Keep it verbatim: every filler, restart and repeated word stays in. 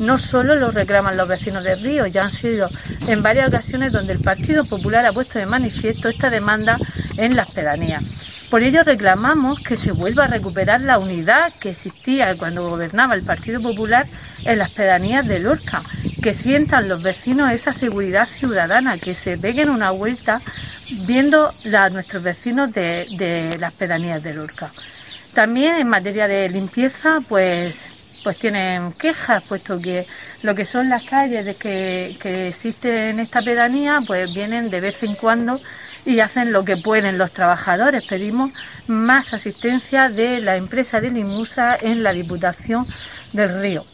no solo lo reclaman los vecinos del río, ya han sido en varias ocasiones donde el Partido Popular ha puesto de manifiesto esta demanda en las pedanías. Por ello reclamamos que se vuelva a recuperar la unidad que existía cuando gobernaba el Partido Popular en las pedanías de Lorca, que sientan los vecinos esa seguridad ciudadana, que se peguen una vuelta viendo a nuestros vecinos de, de las pedanías de Lorca. También en materia de limpieza, pues, pues tienen quejas, puesto que lo que son las calles de que, que existen en esta pedanía, pues vienen de vez en cuando y hacen lo que pueden los trabajadores. Pedimos más asistencia de la empresa de Limusa en la Diputación del Río.